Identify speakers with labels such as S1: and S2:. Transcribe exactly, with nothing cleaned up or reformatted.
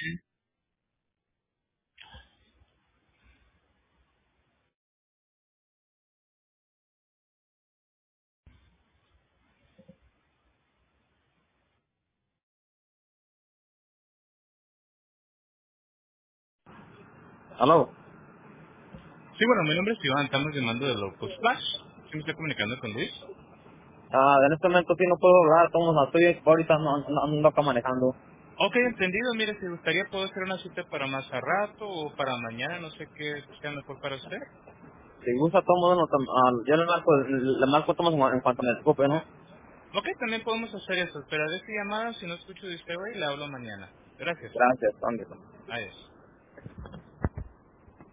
S1: Aló.
S2: Sí, bueno, mi nombre es Iván, estamos llamando de Local Splash. ¿Sí me estoy comunicando con Luis?
S1: Ah, en este momento sí no puedo hablar, estamos, estoy ahorita no, no, ando acá manejando.
S2: Ok, entendido. Mire, si gustaría, puedo hacer una cita para más a rato o para mañana, no sé qué sea mejor para usted.
S1: Si gusta todo modo, no, tam- ah, yo le marco, le marco tomas en cuanto me ocupe, ¿no?
S2: Ok, también podemos hacer eso. Esperaré su llamada. Si no escucho de usted hoy, le hablo mañana. Gracias.
S1: Gracias, Andrés.
S2: Adiós.